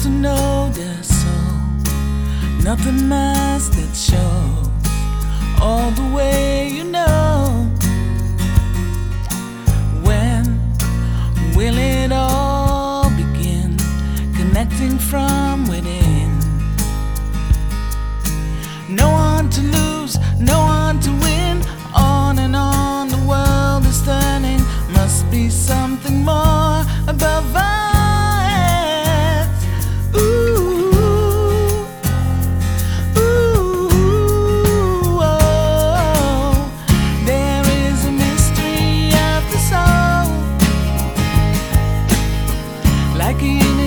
to know their soul, nothing else that shows all the way you know. When will it all begin? Connecting from within. No one to lose, no one to win. On and on the world is turning. Must be something more above our heads. Ooh, ooh, oh. There is a mystery of the soul, like a